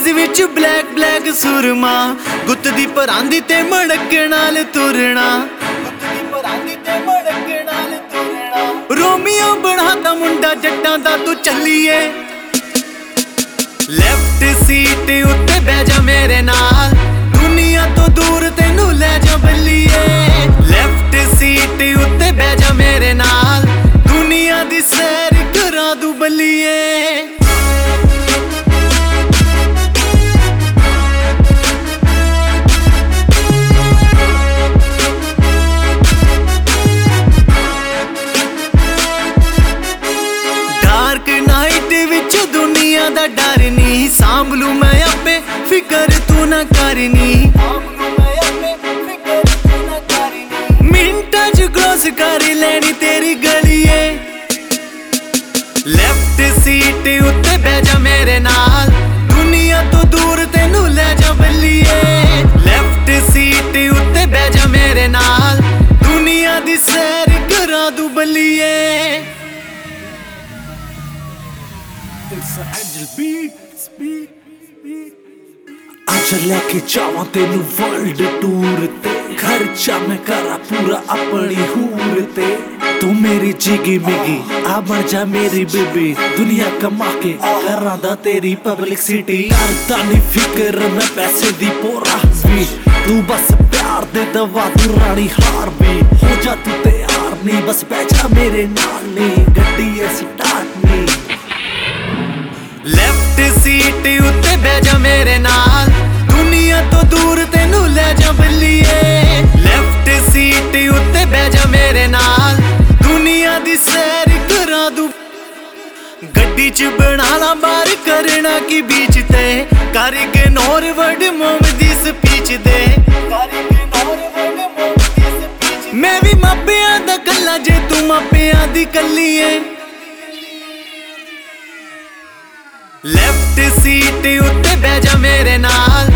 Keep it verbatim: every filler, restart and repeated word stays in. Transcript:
Jeans विच black black सुरमा, गुत्त दी परांदी ते मड़के नाल तुरना, रोमियो बनाता मुंडा जट्टां दा तू चलिए। लेफ्ट सीट उत्ते बह जा मेरे नाल, दुनिया तो दूर तेनू ले जा बल्लिए। लेफ्ट सीट उत्ते बह जा मेरे नाल, दुनिया दी सैर करा दू बल्लिए। डार्क नाइट विच दुनिया दा डर नी, सांभलू मैं आपे फिकर तू ना करनी। मिंटां च क्रॉस कर लेनी तेरी गलिए। लेफ्ट सीट उत्ते बह जा मेरे नाल, दुनिया तो दूर तेनू ले जा बल्लिए। लेफ्ट सीट उत्ते बह जा मेरे नाल, दुनिया दी सैर करा दू बल्लिए। आज लेके जावा तेनू वर्ल्ड टूर ते, खर्चा मैं करा पूरा अपनी हूर ते। तू मेरी जिगी मिगी आ बन जा मेरी बेबी, दुनिया कमा के करा दा तेरी पब्लिसिटी। करदा नी फिक्र मैं पैसे दी पोरा भी, तू बस प्यार दे दवा तू रानी हार भी। हो जा तू तैयार नी, बस बैठा मेरे नाल नी, गड्डी ऐ स्टार्ट नी। लेफ्ट सीट उत्ते बह जा मेरे नाल, दुनिया तो दूर तेनू ले जा बल्लिए। लेफ्ट सीट उत्ते बह जा मेरे नाल, दुनिया दी सैर करा दू। गड्डी च बना ला बार करना की बीच ते, कर इग्नोर वर्ड मोम दी स्पीच दे। मैं भी मापियां दा कल्ला जे तू मापियां दी कल्ली है। लेफ्ट सीट उत्ते बह जा मेरे नाल,